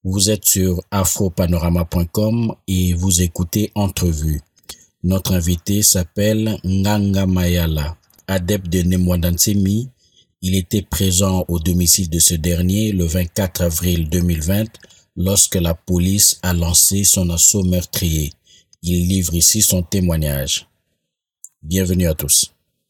Vous êtes sur afropanorama.com et vous écoutez Entrevue. Notre invité s'appelle Nganga Mayala, adepte de Nemwadansemi. Il était présent au domicile de ce dernier le 24 avril 2020 lorsque la police a lancé son assaut meurtrier. Il livre ici son témoignage. Bienvenue à tous.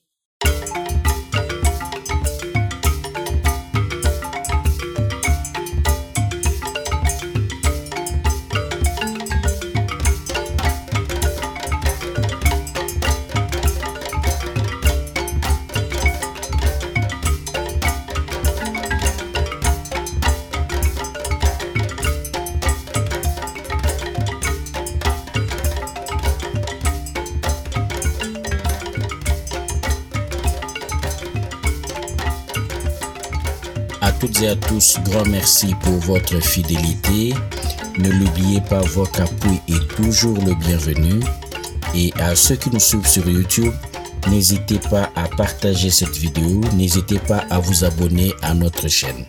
À toutes et à tous, grand merci pour votre fidélité. Ne l'oubliez pas, votre appui est toujours le bienvenu. Et à ceux qui nous suivent sur YouTube, n'hésitez pas à partager cette vidéo, n'hésitez pas à vous abonner à notre chaîne.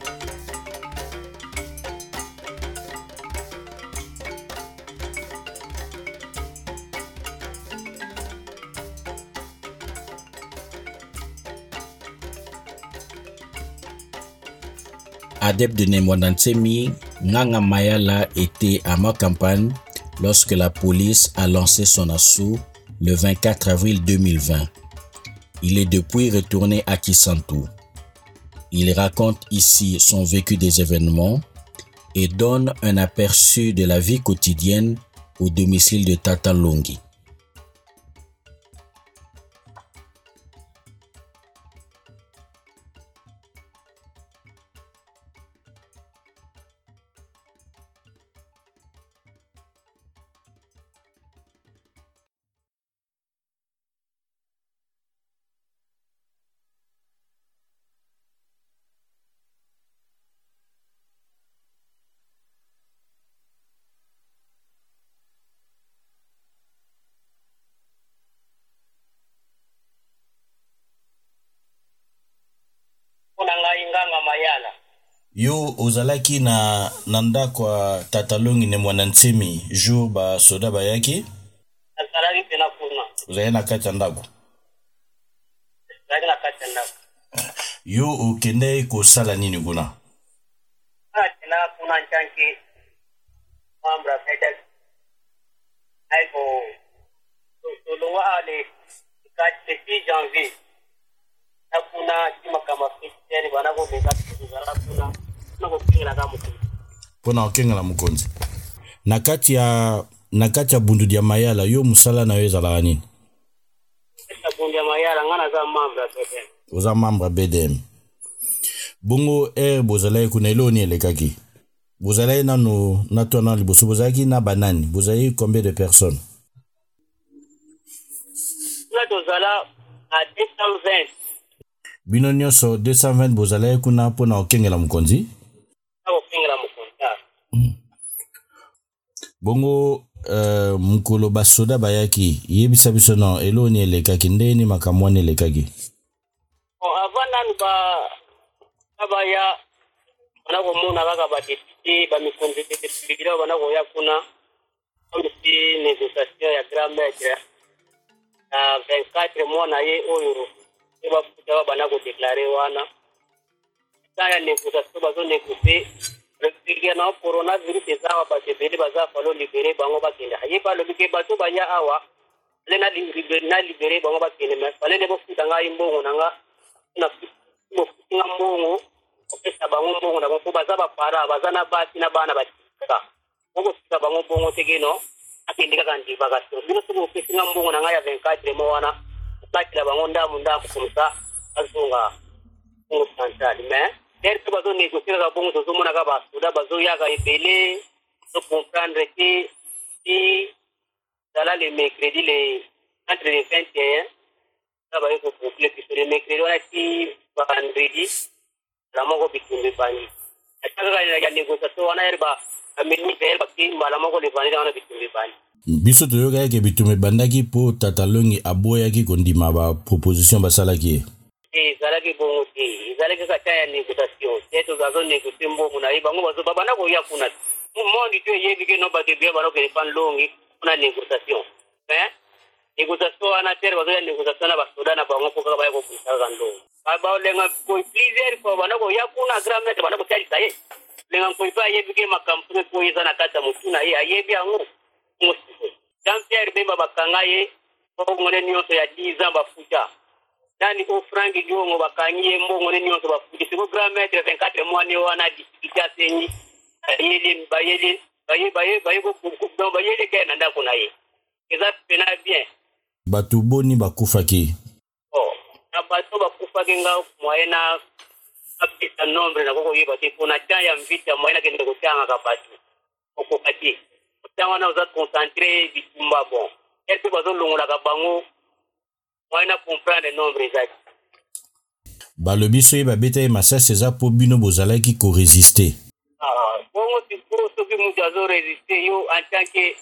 Adepte de Nemwadansemi, Nganga Mayala était à Makampagne lorsque la police a lancé son assaut le 24 avril 2020. Il est depuis retourné à Kisantu. Il raconte ici son vécu des événements et donne un aperçu de la vie quotidienne au domicile de Tata Longi. Nganga Mayala. Yo ozalaki na nanda kwa Tata Longi Nemwadansemi jour ba soda bayaki? Azalaki pena kuna. Uzali na kati ya ndako. Azalaki na kati ya ndako. Yo okende kosala nini kuna? Tena kuna nchanki mambra peta. Aiko tolongwa ale 4 janvier. Kuna kima kama fiteni banako beka kuzala kuna nako kinga kama mukonzi. Pona okenga la mukonzi. Na kati ya bundu dia Mayala yo musala na yo ezala nini? Esa bundu ya Mayala ngana za mambra peta. Oza mambra BDM. Bongo bozala kuna eloni elekaki. Bozala nanu natona liboso bozaki na banani. Bozala combien de personnes? Na tozala à 220. Bino nyonso 220 bozala kuna pona okengela mukonzi? Okengela mukonzi. Bongo mukolo basoda bayaki yebisa biso no eloni elekaki ndeni makamwane elekaki. Avant nanu ya banako mona kaka ba député ba mikonzi député banako ya kuna comme si négociation ya grand maître 24 mois na ye oyo eba futa banako déclarer wana taya négociation bazo négocier le na coronavirus ezaba ba tebele baza falo libérer bango bakenda ye ba lobike bato banya awa lena libérer bango bakenda mais fallait ne bo futa nga imbongo nanga na futa mbongo opesa bango mbongo na bango baza ba para baza na basi na bana batika bongo futa bango mbongo tegeno akendika kandi vacation bino tuko opesa mbongo nanga ya 24 mois wana bakila bango ndamu comme ça azunga pour central mais der ko bazo négocier ka bongo zo mona ka ba soda bazo ya ka ebele to comprendre que si dans le mercredi les entre les 21 ça va être complet que le mercredi on a qui vendredi la moko bitumbe bani akaka ya négociation wana erba ameni verba kimba la moko le vendredi wana bitumbe bani biso toyoka ke bitume bandaki po Tata Longi aboyaki kondima ba proposition basalaki ezalaki bongo te ezalaki kaka ya négociation te tozazo négocier mbongo na ye bango bazo babanda koya kuna monde tu yebi ke no ba de bien baro ke pan longi na négociation négociation ana terre bazo ya négociation na basoda na bango ko ka ba ko kusa gando ba lenga ko plusieurs fois bana ko yakuna gramme bana ko tali saye lenga ko ipa yebi ke makampuni ko izana kata mutuna ye ayebi ango Jean-Pierre Bemba bakangaye ko ngone nyonso ya 10 ans bafuta nani ko frangi jongo bakanyie mbo ngone nyonso bafuta siko gramme 24 mois ni wana difficulté asenyi baye ko donc baye le kena ndako na ye eza pena bien batu boni bakufaki na batu bakufaki nga moyena apita nombre na koko yeba te kuna tanya mvita moyena kende kutanga ka batu okokati tanga na uza concentrer bitumba bon elpe bazo longola ka bango moyena comprendre nombre ezaki balobi so yeba beta masasi eza po bino bozalaki ko résister bongo tikuro soki mutu azo résister yo en tant que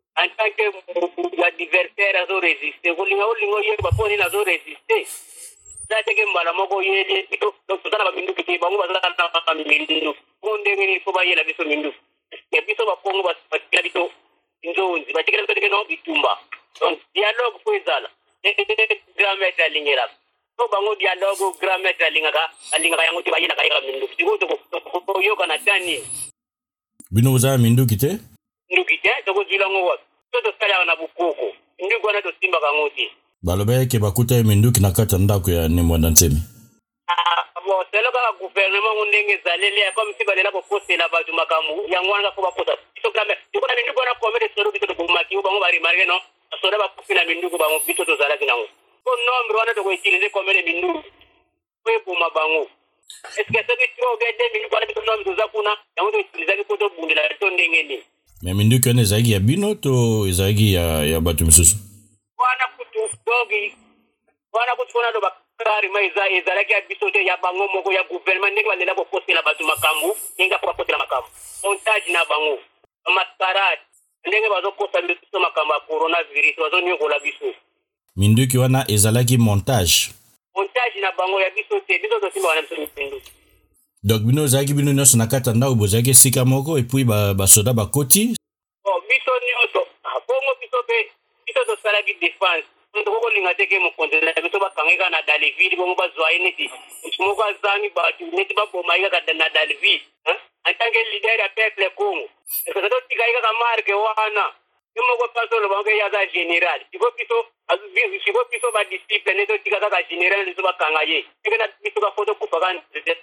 adversaire azo résister kolinga olingo yeba poni nazo résister zateke mbala moko yele totala baminduki te bango bazala na minduki ko ndenge ni fo bayela biso minduki ya biso bakongo batikela biso nzonzi batikela biso no bitumba donc dialogue fo ezala grammaire alingera to bango dialogue grammaire alingaka yango te bayela kayeka minduki tiko yoka na tani bino uzaa minduki te toko zilango wapi to sala na bukoko ndiko na to simba kangote baloba ke bakuta minduki na kata ndako ya Nemwanda Nsemi bon c'est le cas gouvernement ndenge zalele comme si balela ko postela batu makamu yangwana ko bakota to kama ndiko na ndiko na komede solo bito ko maki bango bari marge no solo ba kufina minduku bango bito to zala kinango ko nombre wana to ko utiliser komede minduku ko epoma bango est-ce que ça que trop gade minduku wana bito nombre to zakuna yango to utiliser ko to bundela to ndenge ni mais minduku ene zagi ya bino to zagi ya batu misusu wana kutu dogi wana kutu kona do bakari maiza ezalaki ya bisote ya bango moko ya gouvernement ndenge balela ko postela batu makambu ndenge ko postela makambu montage na bango mascarade ndenge bazo kosa biso makambu ya coronavirus bazo nyokola biso minduki wana ezalaki montage na bango ya bisote biso simba wana biso minduki donc bino zaki bino nyonso na kata ndako bozaki sika moko et puis basoda bakoti biso nyonso bongo biso pe biso tosalaki défense ndoko linga teke mo kontena biso bakangeka na Daliville bongo bazwaye neti moko azami batu neti babomaiga ka na Daliville en tant que leader ya peuple Congo eso to tigaika ka marque wana moko pasolo bango ya za general siko piso ba discipline neto tigaka ka general biso bakangaye ekena biso ba photo ku pagan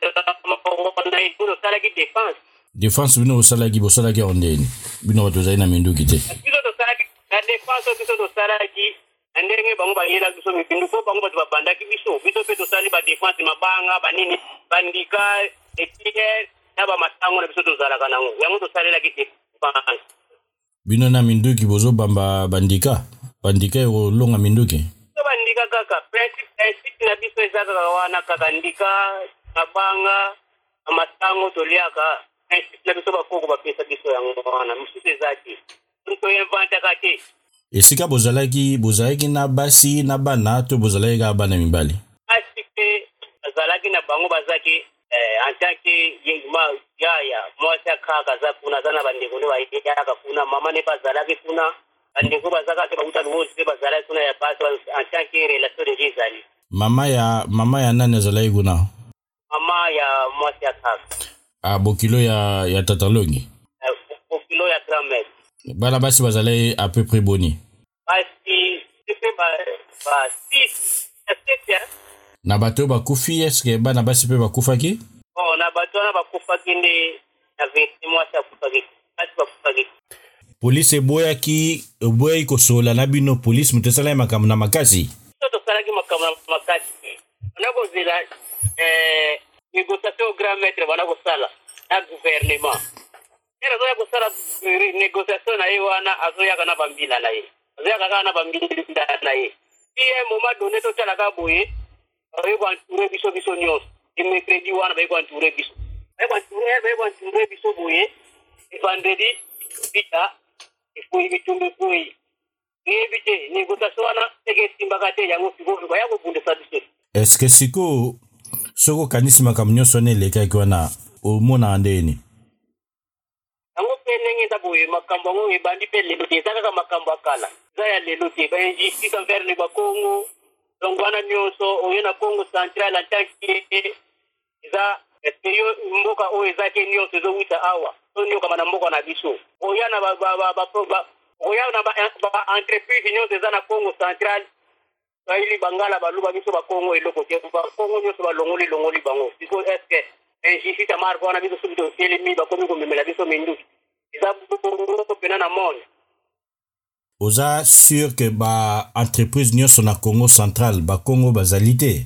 na ito salaki défense bino osalaki bosalaki ondeni bino batozali na minduki te biso tosalaki na défense biso tosalaki ndenge bango bayela biso minduki ko bango bato babandaki biso pe tosali ba défense mabanga banini bandika etier na ba matango na biso tozalaka nango yango tosalelaki défense bino na minduki bozo bamba bandika longa minduki to bandika kaka principe na biso ezaka wana kaka ndika mabanga amatango toliaka principe na biso bakoko bapesa biso yango wana misusu ezaki to inventa kate esika bozalaki na basi na bana to bozalaki ka bana mibali asike bazalaki na bango bazaki en tant que yaya mwasa kaka za kuna zana bandeko ne bayaka kuna mama ne bazalaki kuna bandeko bazaka ke bakuta nuosi bazalaki kuna ya basi en tant que relation de jizali mama ya nani azalaki kuna mama ya mwasa kaka bokilo ya tatalongi bokilo ya grand-mère bana basi bazalaki à peu près boni basi c'est ba 6 na bato bakufi eske bana basi pe bakufaki na bato na bakufaki nde na 20 mois ya bakufaki police eboyaki kosola na bino police mutesala makambo na makasi tosalaki makambo na makasi nakozela négociation au grand maître bana kosala na gouvernement era zoya kosala négociation na ye wana azoyaka na bambila na ye azoyaka kaka na bambila na ye puis moment donné totalaka boye bayeko entouré biso nyonso mercredi wana bayeko entouré biso boye vendredi bita ifui bitumbi kui ebite négociation wana teke simbaka te yango sikoyo baya kobundisa biso eske siko soko kanisi makambo nyonso wana elekaki wana omona ndeni yango mpe ndenge eza boye makambo yango ebandi mpe lelo te eza kaka makambo akala eza ya lelo te bainjustice envers le bakongo donc wana nyonso oyo na Congo central en tant que eza eyo mboka oyo eza te nyonso ezowuta awa so nyokama na mboka na biso oya na ba-entreprise nyonso eza na Congo central baili bangala baluba biso bakongo eloko te bakongo nyonso balongoli bango biso eske injustice amarko wana biso soki totelemi bakomi komemela biso minduki eza boko pena na monde. Oza sûr que ba-entreprise nyonso na Congo central bakongo bazali te?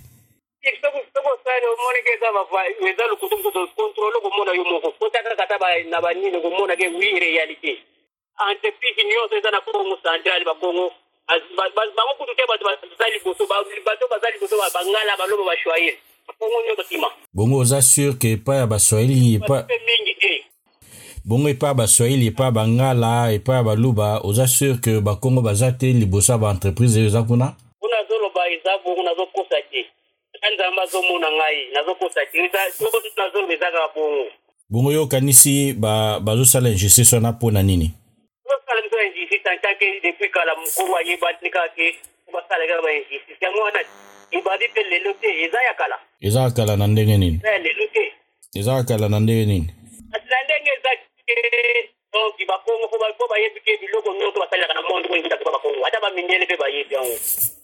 omoneke eza lokutu biso kontrole komona yo moko kotaka kata na banini komona ke wi réalité entreprise nyonso eza na Congo central bakongo bango kutu te bato bazali liboso bangala balobo bashwaye bakongo nyonso tima. Bongo oza sûr que epai ya baswahili mingi te bongo epai ya baswahili epai ya bangala epai ya baluba oza sûr que bakongo baza te liboso ya baentreprise eyo eza kuna nazoloba eza bongo nazokosa te nzambe azomona ngai nazokosa te nazoloba eza kaka bongo. Bongo yo okanisi bazosala injustice wana mpona nini? bazosala biso injustice en tant que depuis kala mokolo ayebani kaka ke basala kaka bainjustice yango wana ebandi mpe lelo te eza ya kala. Eza ya kala na ndenge nini? lelo te eza ya kala na ndenge nini? na ndenge eza donc bakongo fo bayebi ke biloko nyonso basalaka na monde oyo ezaka bakongo ata bamindele mpe bayebi yango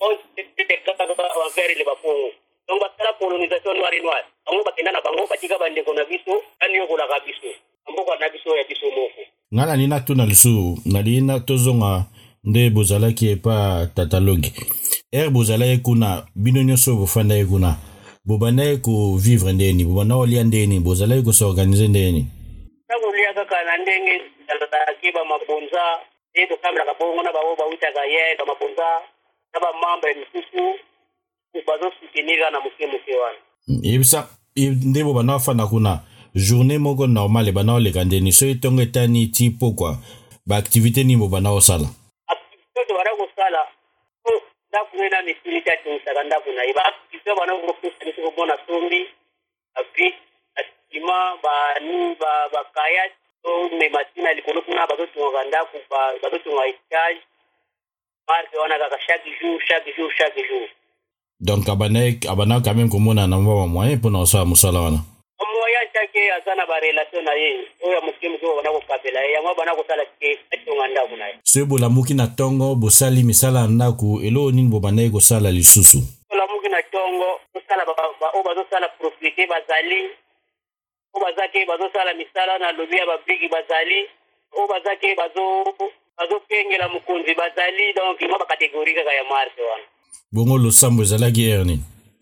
envers le bakongo donc basala colonisation noir bango bakenda na bango batika bandeko na biso aniokolaka biso mboka na biso ya biso moko. Nga nali natuna lisusu nali tozonga nde bozalaki epa Tatalongi bozalaki kuna bino nyonso bofanda ye kuna bobandaki kovivre ndeni bobanda kolia ndeni bozalaki kosorganize ndeni? takolia kaka na ndenge ezalaki bamabonza nde tokambelaka bongo na bao bawutaka ye bamabonza na bamambre misusu bazosoutenir na moke wana. Yebisa nde bobanda bafanda kuna journée moko normale bana oleka ndeni so etongo etani ti pokwa baactivité nini bobanda kosala? activité bana kosala ndako ena misiliti atimisaka ndako na ye baactivité bana kopesa biso komona sombi api asima bakaya mema tina likolo kuna bazotungaka ndako bazotunga etage marke wana kaka chaque jour. Donc abana quand même komona na mwa moyen mpona kosala mosala wana moyen take aza na barelation na ye oyo moke bana kokabela ye yango bana kosala te atonga ndako na ye. soki bolamuki na ntongo bosali misala ya ndako eloko nini bobandaki kosala lisusu? bolamuki na ntongo tosala oyo bazosala propriété bazali oyo bazake bazosala misala na lobi ya babigi bazali oyo bazake bazopengela mokonzi bazali donc mwa bakategori kaka ya marke wana. Bongo losambo ezalaki nini?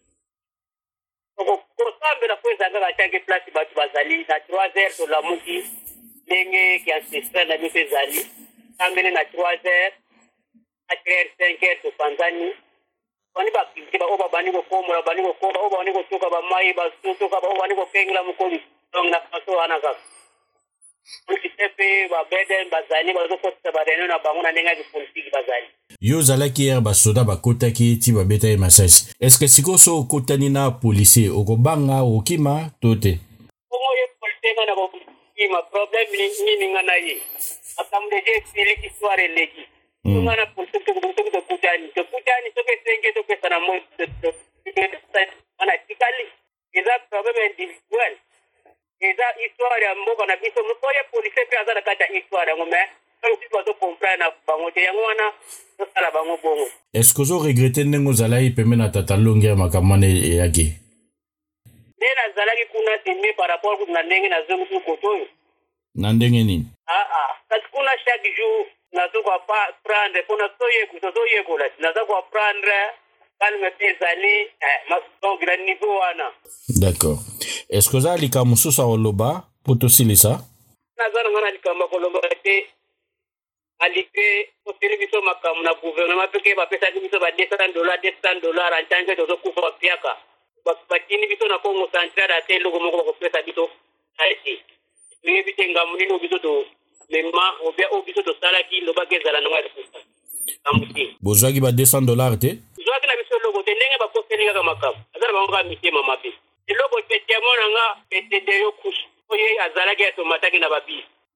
kosambela po ezalaka katiaki place bato bazali na 3 heures tolamuki ndenge ki ancestral na biso ezali sambele na 3 heures 4 heures 5 heures topanzani bani baaktivité oyo babandi kokomola bandi kokoba oyo babandi kotoka bamai basotoka oyo bandi kopengela mokoli donc na faso wana kaka politike mpe babeden bazali bazokotisa bareunion na bango na ndenge ya bipolitiki bazali. Yo ozalaki basoda bakotaki ti babeta ye masasi eske sikoyo so okotani na policier okobanga okima to te? bongo ye policier nga na kokima problème nini nga na ye akamdeje exiliki histoire eleki nga na policier soki tokutani soki esenge topesa na moi ana tikali eza problème individuel eza histoire ya mboka na biso oye policier mpe aza na kati ya histoire yango mais soki bazocomprendre na bango te yango wana tosala bango bongo. Est-ce ozo regrete ndenge ozalaki pembe na Tatalongi ya makambo wana eyaki? nde nazalaki kuna teme par rapport na ndenge nazongi koto oyo. Na ndenge nini? kasi kuna chaque jour nazokoapprendre mpona tozoyekola naza koapprendre kalme mpe ezali donc na niveau wana. D'accord. Est-ce oza likambo mosusu akoloba mpo tosilisa? naza nanga na likambo akoloba te alike kosili biso makambo na gouvernement peke bapesaki biso ba $200 antanke tozokufa bapiaka batini biso na Congo central ate eloko moko bakopesa biso aeti toyebi te ngambo nini oyo biso tomema obia oyo biso tosalaki lobaki ezala nango lisusa ngambo te. bozwaki ba $200 te? zwaki na biso eloko te ndenge bakoseli kaka makambo aza na bango kaka mitema mabe eloko pete ya monanga pete de yo kusu oye azalaki atomataki na babisi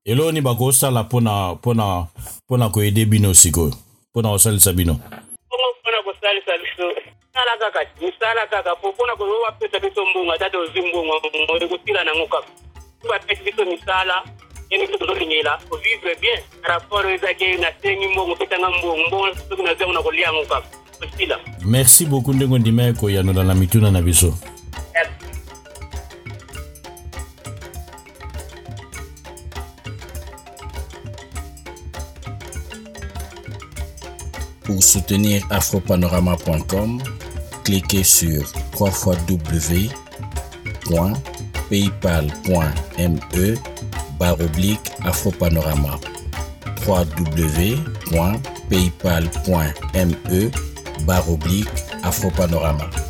Elo ni bako sala pona ko aider bino siko. Pona osalisa bino. Pona ko salisa biso. Sala kaka pona ko wapesa biso mbunga tato zimbunga mo ko tila na ngoka. Ba pesa biso misala eni to dolinela ko vivre bien. Rapport ezake na tengi mbongo petanga mbongo to na zema na ko lia ngoka. Merci beaucoup Ndengo Ndimeko ya dans la mituna na biso. Pour soutenir afropanorama.com, cliquez sur www.paypal.me/afropanorama www.paypal.me/afropanorama